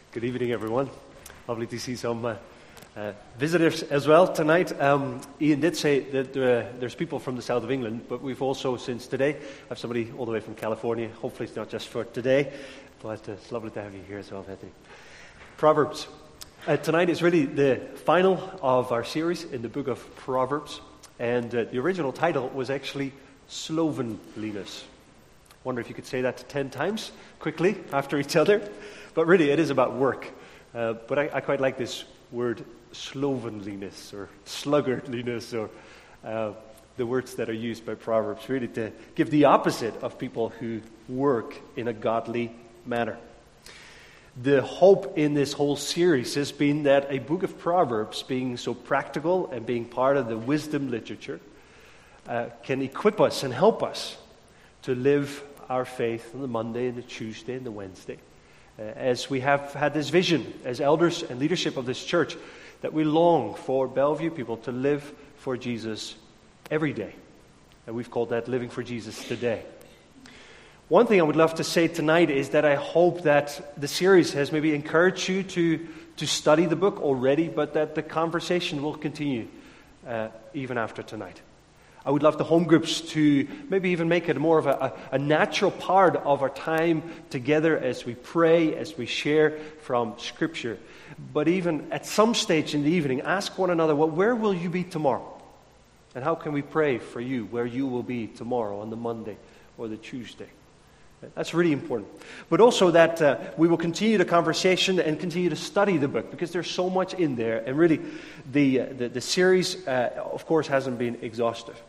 Good evening, everyone. Lovely to see some visitors as well tonight. Ian did say that there's people from the south of England, but we've also, since today, have somebody all the way from California. Hopefully it's not just for today, but it's lovely to have you here as well, Anthony. Proverbs. Tonight is really the final of our series in the book of Proverbs, and the original title was actually Slovenliness. Wonder if you could say that 10 times quickly after each other. But really, it is about work. But I quite like this word, slovenliness, or sluggardliness, or the words that are used by Proverbs, really to give the opposite of people who work in a godly manner. The hope in this whole series has been that a book of Proverbs, being so practical and being part of the wisdom literature, can equip us and help us to live our faith on the Monday and the Tuesday and the Wednesday. As we have had this vision as elders and leadership of this church, that we long for Bellevue people to live for Jesus every day. And we've called that Living for Jesus Today. One thing I would love to say tonight is that I hope that the series has maybe encouraged you to study the book already, but that the conversation will continue even after tonight. I would love the home groups to maybe even make it more of a natural part of our time together as we pray, as we share from Scripture. But even at some stage in the evening, ask one another, well, where will you be tomorrow? And how can we pray for you where you will be tomorrow on the Monday or the Tuesday? That's really important. But also that we will continue the conversation and continue to study the book, because there's so much in there. And really, the series, of course, hasn't been exhaustive.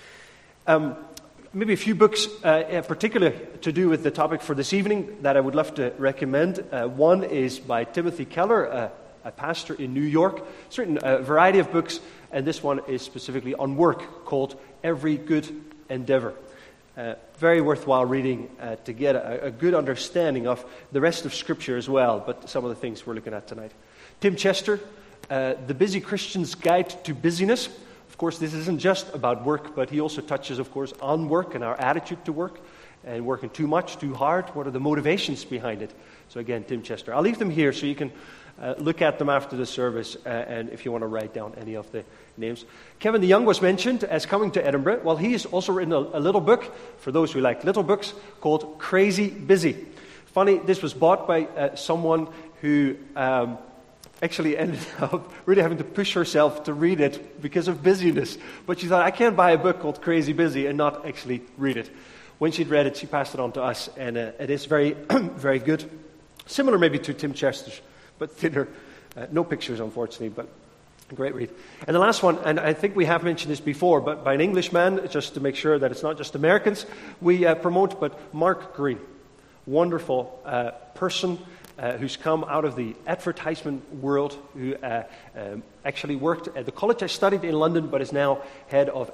Maybe a few books, particularly to do with the topic for this evening, that I would love to recommend. One is by Timothy Keller, a pastor in New York. It's written a variety of books, and this one is specifically on work, called Every Good Endeavor. Very worthwhile reading to get a good understanding of the rest of Scripture as well, but some of the things we're looking at tonight. Tim Chester, The Busy Christian's Guide to Busyness. Of course, this isn't just about work, but he also touches, of course, on work and our attitude to work, and working too much, too hard. What are the motivations behind it? So again, Tim Chester. I'll leave them here so you can look at them after the service, and if you want to write down any of the names. Kevin DeYoung was mentioned as coming to Edinburgh. Well, he has also written a little book, for those who like little books, called Crazy Busy. Funny, this was bought by someone who actually ended up really having to push herself to read it because of busyness. But she thought, I can't buy a book called Crazy Busy and not actually read it. When she'd read it, she passed it on to us, and it is very, very good. Similar maybe to Tim Chester's, but thinner. No pictures, unfortunately, but a great read. And the last one, and I think we have mentioned this before, but by an Englishman, just to make sure that it's not just Americans, we promote, but Mark Greene. Wonderful person who's come out of the advertisement world, who actually worked at the college I studied in London, but is now head of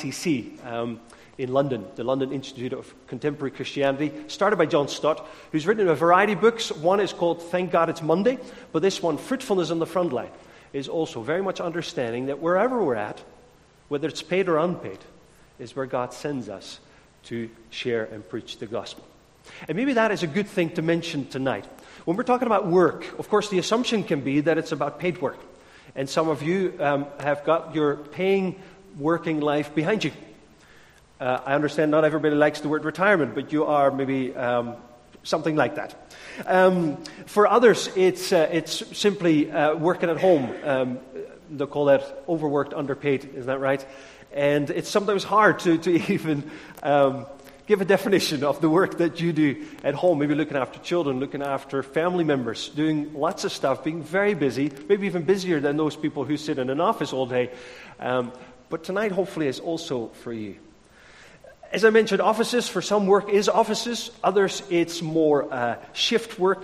LICC in London, the London Institute of Contemporary Christianity, started by John Stott, who's written a variety of books. One is called Thank God It's Monday, but this one, Fruitfulness on the Front Line, is also very much understanding that wherever we're at, whether it's paid or unpaid, is where God sends us to share and preach the gospel. And maybe that is a good thing to mention tonight. When we're talking about work, of course, the assumption can be that it's about paid work. And some of you have got your paying working life behind you. I understand not everybody likes the word retirement, but you are maybe something like that. For others, it's simply working at home. They'll call that overworked, underpaid, isn't that right? And it's sometimes hard to even give a definition of the work that you do at home, maybe looking after children, looking after family members, doing lots of stuff, being very busy, maybe even busier than those people who sit in an office all day. But tonight, hopefully, is also for you. As I mentioned, offices, for some work is offices. Others, it's more shift work.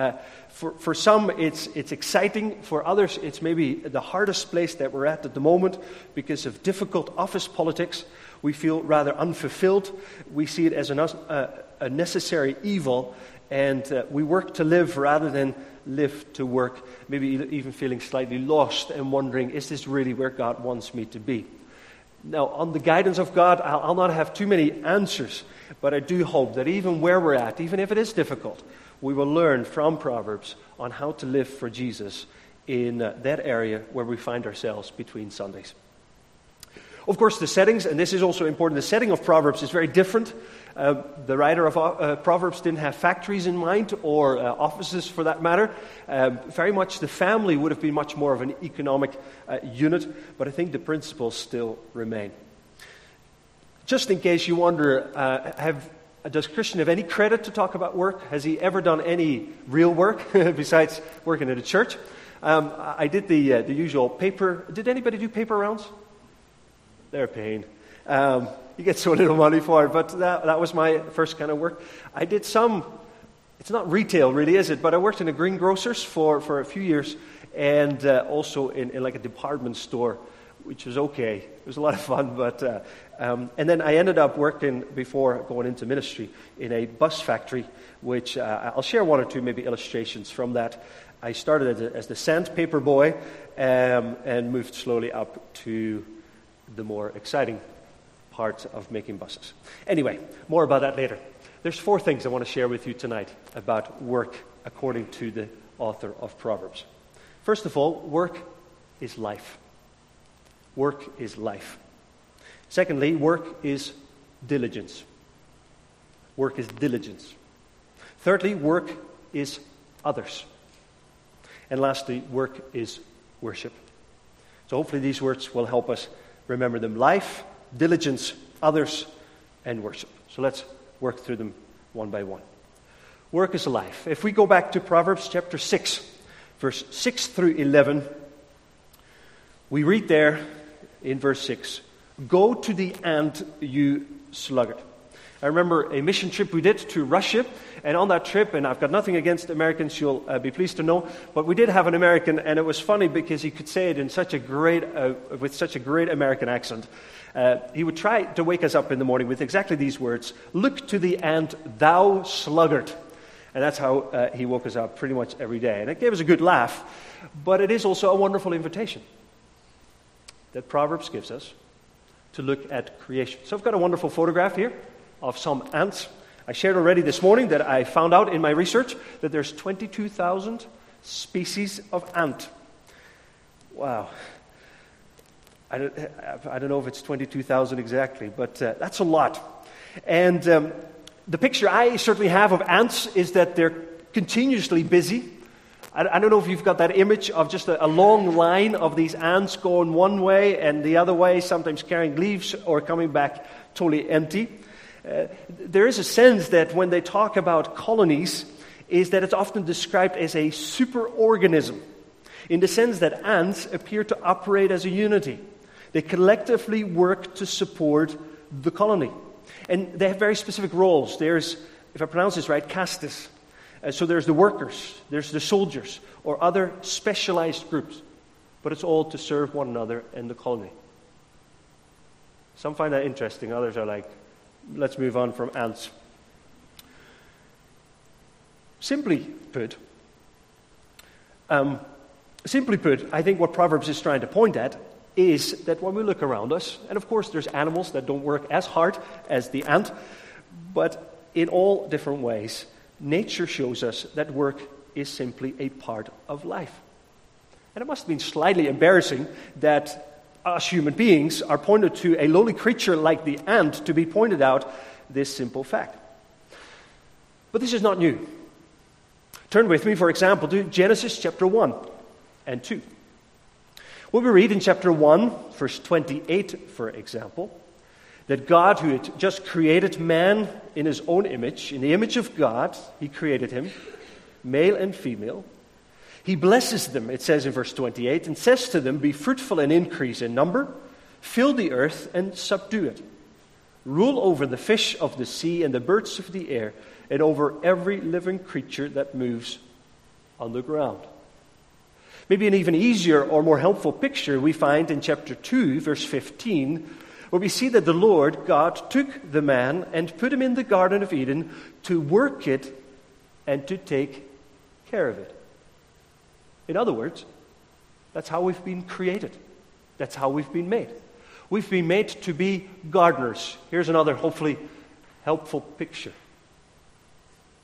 For some, it's exciting. For others, it's maybe the hardest place that we're at the moment because of difficult office politics. We feel rather unfulfilled. We see it as a necessary evil, and we work to live rather than live to work, maybe even feeling slightly lost and wondering, is this really where God wants me to be? Now, on the guidance of God, I'll not have too many answers, but I do hope that even where we're at, even if it is difficult, we will learn from Proverbs on how to live for Jesus in that area where we find ourselves between Sundays. Of course, the settings, and this is also important, the setting of Proverbs is very different. The writer of Proverbs didn't have factories in mind, or offices for that matter. Very much the family would have been much more of an economic unit, but I think the principles still remain. Just in case you wonder, does Christian have any credit to talk about work? Has he ever done any real work besides working at a church? I did the usual paper. Did anybody do paper rounds? They're a pain. You get so little money for it, but that was my first kind of work. I did some, it's not retail really, is it? But I worked in a greengrocer's for a few years, and also in like a department store, which was okay. It was a lot of fun, but and then I ended up working, before going into ministry, in a bus factory, which I'll share one or two maybe illustrations from that. I started as the sandpaper boy, and moved slowly up to the more exciting part of making buses. Anyway, more about that later. There's 4 things I want to share with you tonight about work according to the author of Proverbs. First of all, work is life. Work is life. Secondly, work is diligence. Work is diligence. Thirdly, work is others. And lastly, work is worship. So hopefully these words will help us remember them. Life, diligence, others, and worship. So let's work through them one by one. Work is life. If we go back to Proverbs chapter 6, verse 6 through 11, we read there in verse 6, "Go to the ant, you sluggard." I remember a mission trip we did to Russia, and on that trip, and I've got nothing against Americans, you'll be pleased to know, but we did have an American, and it was funny because he could say it in such a great, with such a great American accent. He would try to wake us up in the morning with exactly these words: "Look to the ant, thou sluggard." And that's how he woke us up pretty much every day. And it gave us a good laugh, but it is also a wonderful invitation that Proverbs gives us to look at creation. So I've got a wonderful photograph here of some ants. I shared already this morning that I found out in my research that there's 22,000 species of ant. Wow. I don't know if it's 22,000 exactly, but that's a lot. And the picture I certainly have of ants is that they're continuously busy. I don't know if you've got that image of just a long line of these ants going one way and the other way, sometimes carrying leaves or coming back totally empty. There is a sense that when they talk about colonies, is that it's often described as a superorganism, in the sense that ants appear to operate as a unity. They collectively work to support the colony. And they have very specific roles. There's, if I pronounce this right, castes. So there's the workers, there's the soldiers, or other specialized groups. But it's all to serve one another and the colony. Some find that interesting. Others are like, let's move on from ants. Simply put, I think what Proverbs is trying to point at is that when we look around us, and of course there's animals that don't work as hard as the ant, but in all different ways, nature shows us that work is simply a part of life. And it must have been slightly embarrassing that us human beings are pointed to a lowly creature like the ant to be pointed out this simple fact. But this is not new. Turn with me, for example, to Genesis chapter 1 and 2. When we read in chapter 1, verse 28, for example, that God, who had just created man in his own image, in the image of God, he created him, male and female. He blesses them, it says in verse 28, and says to them, "Be fruitful and increase in number, fill the earth and subdue it. Rule over the fish of the sea and the birds of the air, and over every living creature that moves on the ground." Maybe an even easier or more helpful picture we find in chapter 2, verse 15, where we see that the Lord God took the man and put him in the Garden of Eden to work it and to take care of it. In other words, that's how we've been created. That's how we've been made. We've been made to be gardeners. Here's another hopefully helpful picture.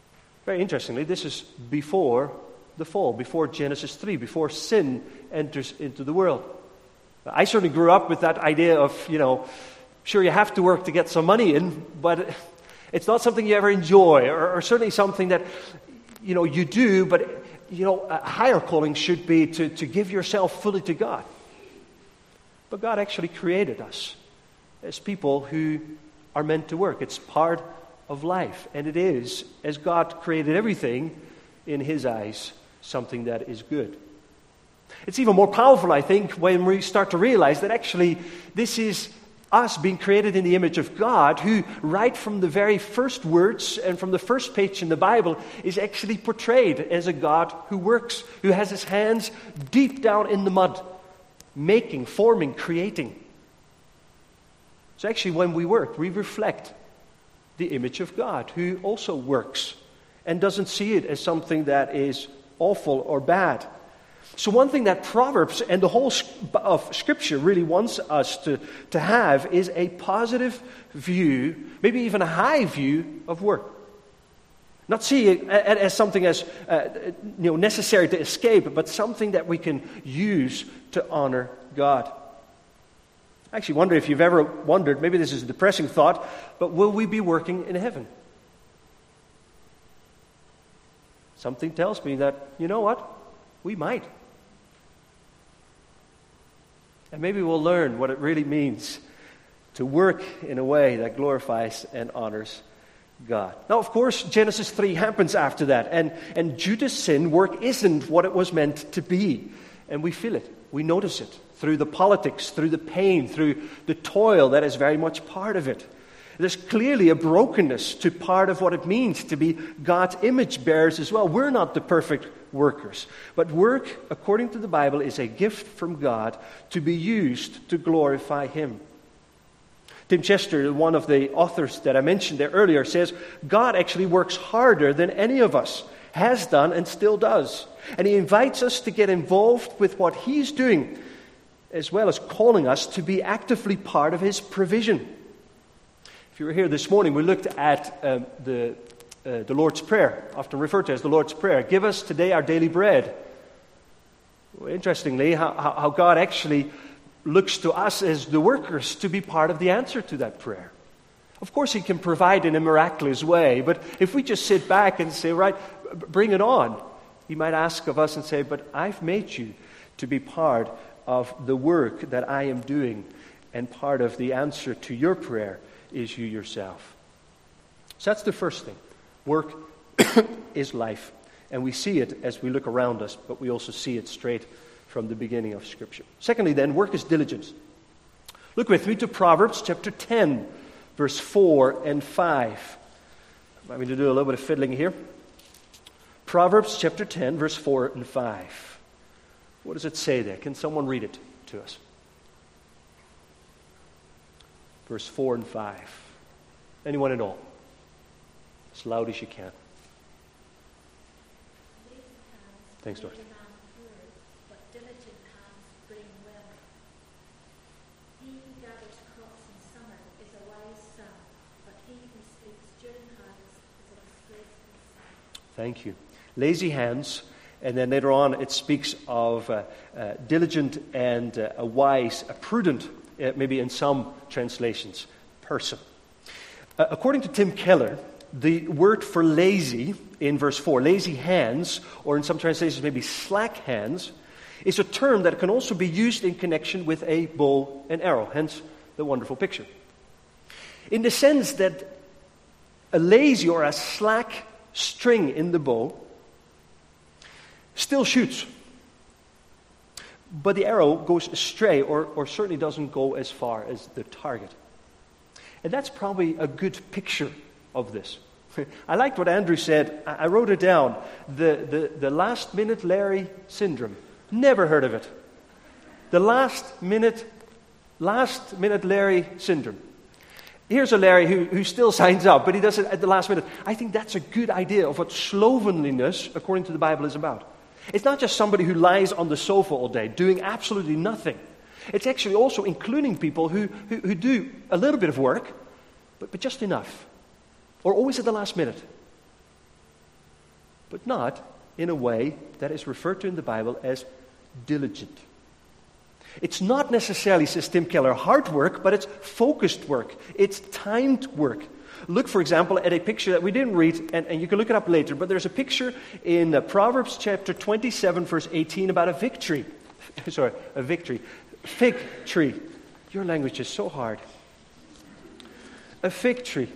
Very interestingly, this is before the fall, before Genesis 3, before sin enters into the world. I certainly grew up with that idea of, sure, you have to work to get some money in, but it's not something you ever enjoy, or certainly something that, you do, but, a higher calling should be to give yourself fully to God. But God actually created us as people who are meant to work. It's part of life, and it is, as God created everything, in His eyes, something that is good. It's even more powerful, I think, when we start to realize that actually this is us being created in the image of God, who right from the very first words and from the first page in the Bible is actually portrayed as a God who works, who has His hands deep down in the mud, making, forming, creating. So actually when we work, we reflect the image of God, who also works and doesn't see it as something that is awful or bad. So one thing that Proverbs and the whole of Scripture really wants us to have is a positive view, maybe even a high view of work. Not see it as something as necessary to escape, but something that we can use to honor God. I actually wonder if you've ever wondered, maybe this is a depressing thought, but will we be working in heaven? Something tells me that, you know what? We might. And maybe we'll learn what it really means to work in a way that glorifies and honors God. Now, of course, Genesis 3 happens after that. And Judah's sin, work isn't what it was meant to be. And we feel it. We notice it through the politics, through the pain, through the toil that is very much part of it. There's clearly a brokenness to part of what it means to be God's image bearers as well. We're not the perfect workers. But work, according to the Bible, is a gift from God to be used to glorify Him. Tim Chester, one of the authors that I mentioned there earlier, says God actually works harder than any of us has done and still does. And He invites us to get involved with what He's doing, as well as calling us to be actively part of His provision. If you were here this morning, we looked at the Lord's Prayer, often referred to as the Lord's Prayer. Give us today our daily bread. Well, interestingly, how God actually looks to us as the workers to be part of the answer to that prayer. Of course, He can provide in a miraculous way, but if we just sit back and say, right, bring it on, He might ask of us and say, but I've made you to be part of the work that I am doing, and part of the answer to your prayer is you yourself. So that's the first thing. Work is life. And we see it as we look around us, but we also see it straight from the beginning of Scripture. Secondly then, work is diligence. Look with me to Proverbs chapter 10, verse 4 and 5. I'm going to do a little bit of fiddling here. Proverbs chapter 10, verse 4 and 5. What does it say there? Can someone read it to us? Verse 4 and 5. Anyone at all? As loud as you can. Thanks, Dorothy. But diligent hands bring wealth. He who gathers crops in summer is a wise son, but he who sleeps during harvest is a disgraceful son. Thank you. Lazy hands, and then later on it speaks of diligent and a wise, a prudent, maybe in some translations, person. According to Tim Keller, the word for lazy in verse 4, lazy hands, or in some translations maybe slack hands, is a term that can also be used in connection with a bow and arrow, hence the wonderful picture. In the sense that a lazy or a slack string in the bow still shoots, but the arrow goes astray or certainly doesn't go as far as the target. And that's probably a good picture of this. I liked what Andrew said. I wrote it down. The last-minute Larry syndrome. Never heard of it. The last-minute Larry syndrome. Here's a Larry who still signs up, but he does it at the last minute. I think that's a good idea of what slovenliness, according to the Bible, is about. It's not just somebody who lies on the sofa all day, doing absolutely nothing. It's actually also including people who do a little bit of work, but just enough. Or always at the last minute. but not in a way that is referred to in the Bible as diligent. It's not necessarily, says Tim Keller, hard work, but it's focused work. It's timed work. Look, for example, at a picture that we didn't read, and you can look it up later, but there's a picture in Proverbs chapter 27, verse 18, about a victory. A victory. Fig tree. Your language is so hard. A fig tree.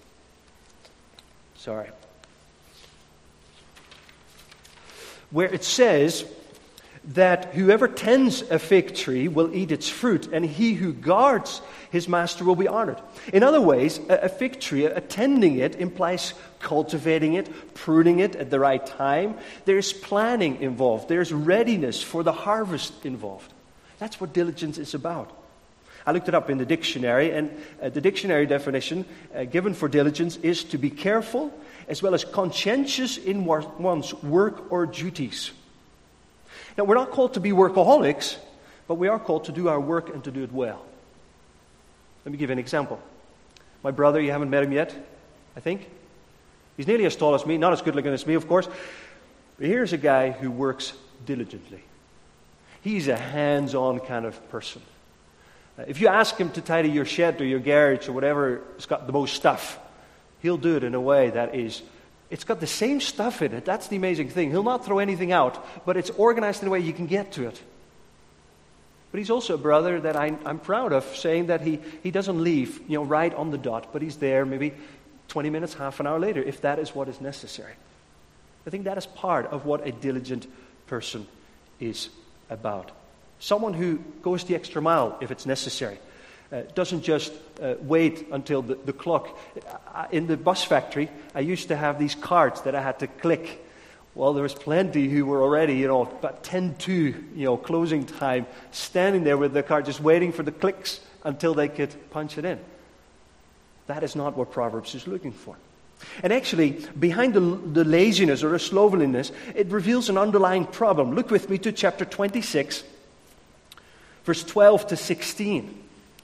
Where it says that whoever tends a fig tree will eat its fruit, and he who guards his master will be honored. In other ways, a fig tree, attending it, implies cultivating it, pruning it at the right time. There's planning involved. There's readiness for the harvest involved. That's what diligence is about. I looked it up in the dictionary, and the dictionary definition given for diligence is to be careful as well as conscientious in one's work or duties. Now, we're not called to be workaholics, but we are called to do our work and to do it well. Let me give you an example. My brother, you haven't met him yet, I think. He's nearly as tall as me, not as good looking as me, of course. But here's a guy who works diligently. He's a hands-on kind of person. If you ask him to tidy your shed or your garage or whatever has got the most stuff, he'll do it in a way that is, it's got the same stuff in it. That's the amazing thing. He'll not throw anything out, but it's organized in a way you can get to it. But he's also a brother that I'm proud of, saying that he doesn't leave, right on the dot, but he's there maybe 20 minutes, half an hour later, if that is what is necessary. I think that is part of what a diligent person is about. Someone who goes the extra mile if it's necessary. Doesn't just wait until the clock. In the bus factory, I used to have these cards that I had to click. Well, there was plenty who were already, about 10-2, closing time, standing there with the card, just waiting for the clicks until they could punch it in. That is not what Proverbs is looking for. And actually, behind the laziness or the slovenliness, it reveals an underlying problem. Look with me to chapter 26, verse 12 to 16.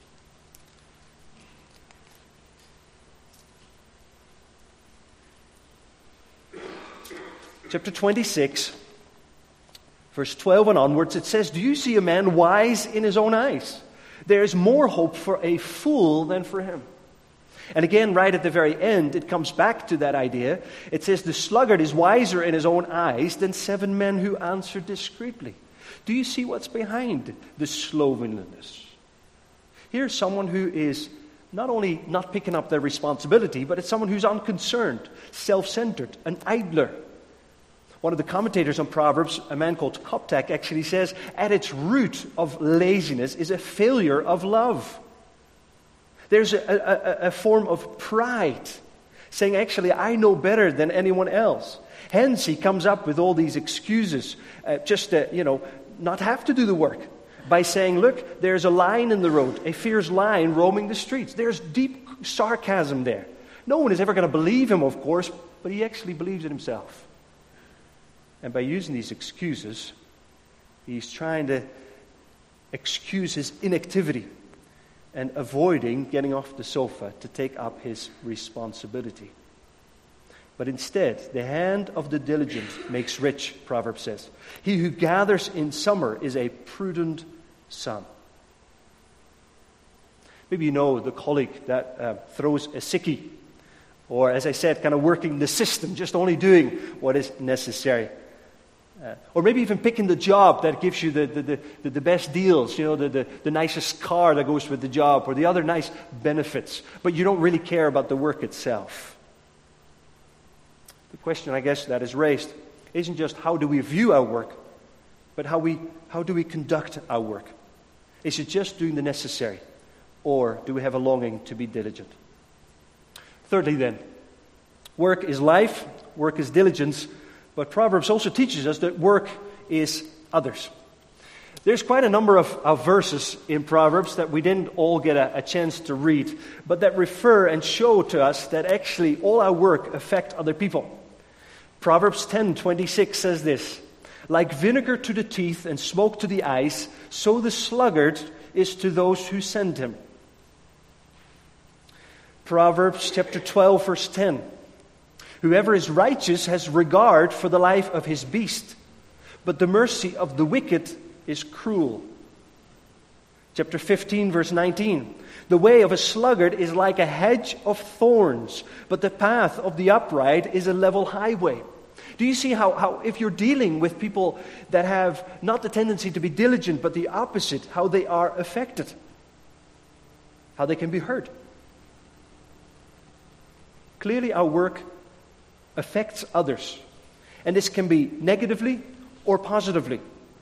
Chapter 26, verse 12 and onwards, it says, "Do you see a man wise in his own eyes? There is more hope for a fool than for him." And again, right at the very end, it comes back to that idea. It says, "The sluggard is wiser in his own eyes than 7 men who answer discreetly." Do you see what's behind the slovenliness? Here's someone who is not only not picking up their responsibility, but it's someone who's unconcerned, self-centered, an idler. One of the commentators on Proverbs, a man called Koptak, actually says, at its root of laziness is a failure of love. There's a form of pride, saying, actually, I know better than anyone else. Hence, he comes up with all these excuses, just to, not have to do the work, by saying, look, there's a lion in the road, a fierce lion roaming the streets. There's deep sarcasm there. No one is ever going to believe him, of course, but he actually believes it himself. And by using these excuses, he's trying to excuse his inactivity and avoiding getting off the sofa to take up his responsibility. But instead, the hand of the diligent makes rich, Proverbs says. He who gathers in summer is a prudent son. Maybe you know the colleague that throws a sickie, or as I said, kind of working the system, just only doing what is necessary. Or maybe even picking the job that gives you the best deals, the nicest car that goes with the job, or the other nice benefits, but you don't really care about the work itself. The question, I guess, that is raised isn't just how do we view our work, but how do we conduct our work? Is it just doing the necessary, or do we have a longing to be diligent? Thirdly then, work is life, work is diligence, but Proverbs also teaches us that work is others. There's quite a number of verses in Proverbs that we didn't all get a chance to read, but that refer and show to us that actually all our work affect other people. Proverbs 10:26 says this, "Like vinegar to the teeth and smoke to the eyes, so the sluggard is to those who send him." Proverbs chapter 12, verse 10. Whoever is righteous has regard for the life of his beast, but the mercy of the wicked is cruel. Chapter 15, verse 19. The way of a sluggard is like a hedge of thorns, but the path of the upright is a level highway. Do you see how if you're dealing with people that have not the tendency to be diligent, but the opposite, how they are affected? How they can be hurt? Clearly, our work affects others. And this can be negatively or positively.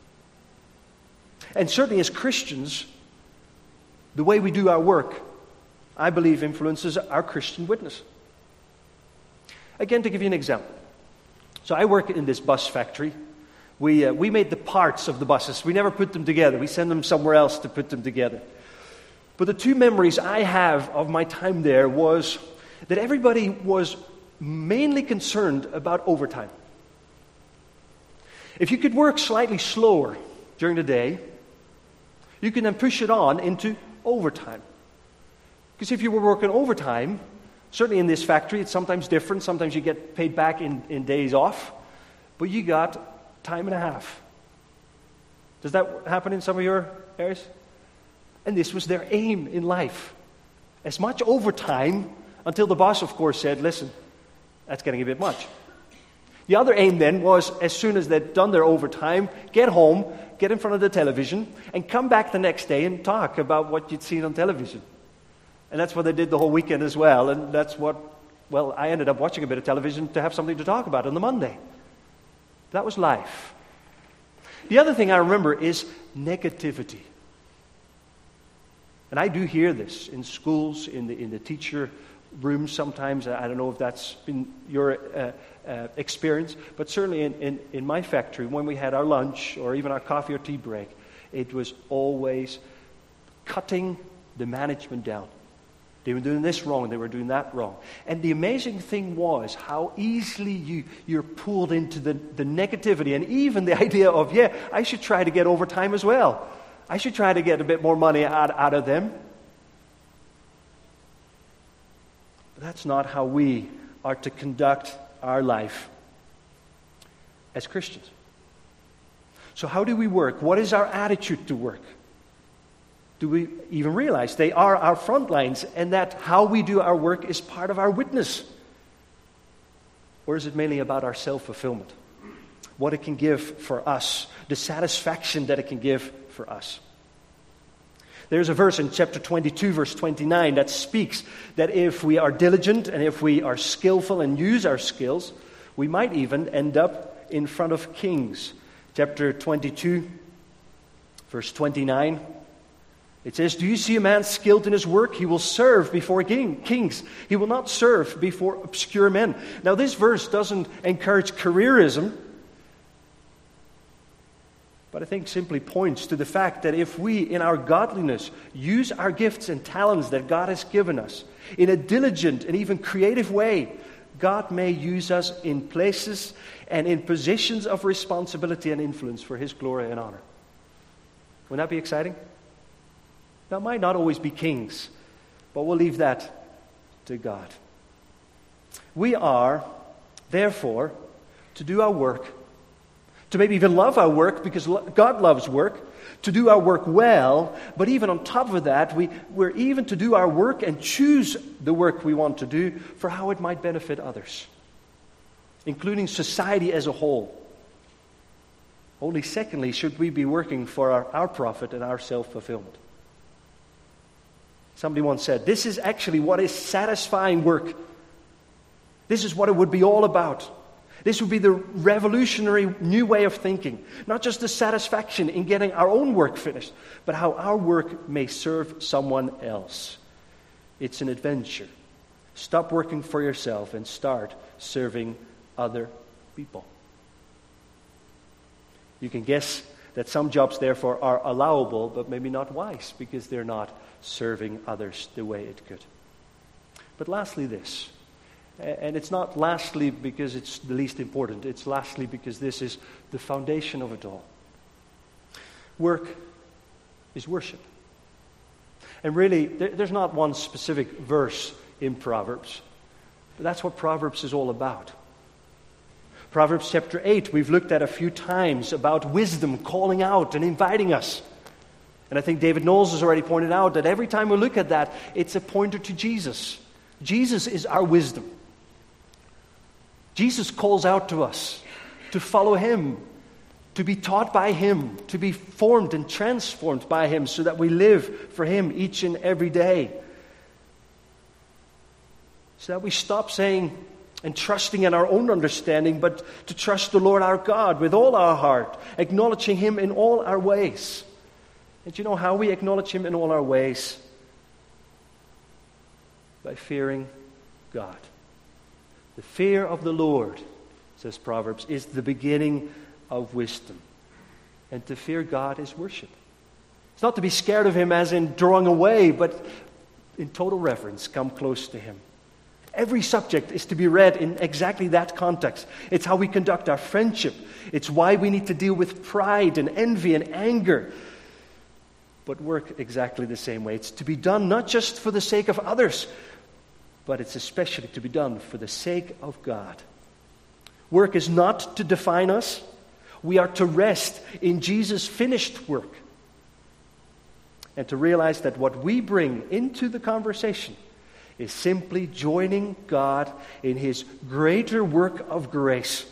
And certainly as Christians, the way we do our work, I believe, influences our Christian witness. Again, to give you an example. So I work in this bus factory. We made the parts of the buses. We never put them together. We send them somewhere else to put them together. But the two memories I have of my time there was that everybody was mainly concerned about overtime. If you could work slightly slower during the day, you can then push it on into overtime. Because if you were working overtime, certainly in this factory, it's sometimes different. Sometimes you get paid back in days off, but you got time and a half. Does that happen in some of your areas? And this was their aim in life. As much overtime, until the boss, of course, said, listen, that's getting a bit much. The other aim then was, as soon as they'd done their overtime, get home, get in front of the television, and come back the next day and talk about what you'd seen on television. And that's what they did the whole weekend as well. And that's what, well, I ended up watching a bit of television to have something to talk about on the Monday. That was life. The other thing I remember is negativity. And I do hear this in schools, in the teacher rooms sometimes. I don't know if that's been your experience, but certainly in my factory, when we had our lunch or even our coffee or tea break, it was always cutting the management down. They were doing this wrong, they were doing that wrong. And the amazing thing was how easily you're pulled into the negativity, and even the idea of, I should try to get overtime as well. I should try to get a bit more money out of them. But that's not how we are to conduct our life as Christians. So how do we work? What is our attitude to work? Do we even realize they are our front lines and that how we do our work is part of our witness? Or is it mainly about our self-fulfillment? What it can give for us, the satisfaction that it can give for us. There's a verse in chapter 22, verse 29, that speaks that if we are diligent and if we are skillful and use our skills, we might even end up in front of kings. Chapter 22, verse 29, it says, "Do you see a man skilled in his work? He will serve before kings. He will not serve before obscure men." Now, this verse doesn't encourage careerism, but I think simply points to the fact that if we, in our godliness, use our gifts and talents that God has given us in a diligent and even creative way, God may use us in places and in positions of responsibility and influence for His glory and honor. Wouldn't that be exciting? Now, it might not always be kings, but we'll leave that to God. We are, therefore, to do our work, to maybe even love our work because God loves work, to do our work well, but even on top of that, we're even to do our work and choose the work we want to do for how it might benefit others, including society as a whole. Only secondly should we be working for our profit and our self-fulfillment. Somebody once said, this is actually what is satisfying work. This is what it would be all about. This would be the revolutionary new way of thinking. Not just the satisfaction in getting our own work finished, but how our work may serve someone else. It's an adventure. Stop working for yourself and start serving other people. You can guess that some jobs, therefore, are allowable, but maybe not wise, because they're not serving others the way it could. But lastly, this. And it's not lastly because it's the least important. It's lastly because this is the foundation of it all. Work is worship. And really, there's not one specific verse in Proverbs. But that's what Proverbs is all about. Proverbs chapter 8, we've looked at a few times about wisdom calling out and inviting us. And I think David Knowles has already pointed out that every time we look at that, it's a pointer to Jesus. Jesus is our wisdom. Jesus calls out to us to follow Him, to be taught by Him, to be formed and transformed by Him so that we live for Him each and every day. So that we stop saying and trusting in our own understanding, but to trust the Lord our God with all our heart, acknowledging Him in all our ways. And you know how we acknowledge Him in all our ways? By fearing God. The fear of the Lord, says Proverbs, is the beginning of wisdom. And to fear God is worship. It's not to be scared of Him as in drawing away, but in total reverence, come close to Him. Every subject is to be read in exactly that context. It's how we conduct our friendship. It's why we need to deal with pride and envy and anger. But work exactly the same way. It's to be done not just for the sake of others, but it's especially to be done for the sake of God. Work is not to define us. We are to rest in Jesus' finished work. And to realize that what we bring into the conversation is simply joining God in His greater work of grace.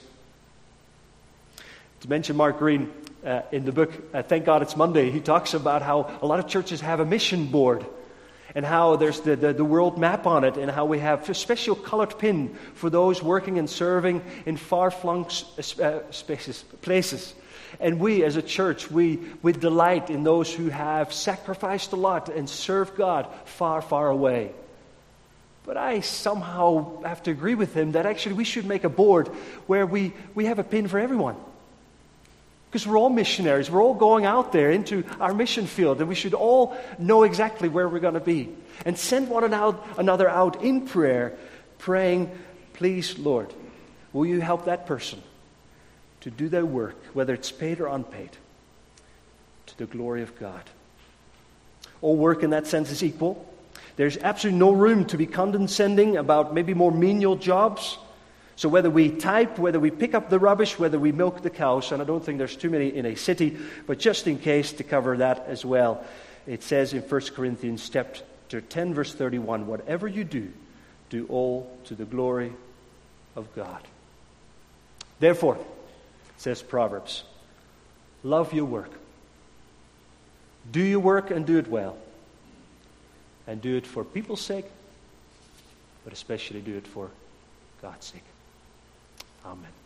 To mention Mark Green, in the book, Thank God It's Monday, he talks about how a lot of churches have a mission board and how there's the world map on it and how we have a special colored pin for those working and serving in far-flung places. And we, as a church, we delight in those who have sacrificed a lot and served God far, far away. But I somehow have to agree with him that actually we should make a board where we have a pin for everyone. Because we're all missionaries. We're all going out there into our mission field. And we should all know exactly where we're going to be. And send one another out in prayer, praying, please, Lord, will you help that person to do their work, whether it's paid or unpaid, to the glory of God. All work in that sense is equal. There's absolutely no room to be condescending about maybe more menial jobs. So whether we type, whether we pick up the rubbish, whether we milk the cows, and I don't think there's too many in a city, but just in case to cover that as well, it says in 1 Corinthians chapter 10, verse 31, whatever you do, do all to the glory of God. Therefore, says Proverbs, love your work. Do your work and do it well. And do it for people's sake, but especially do it for God's sake. Amen.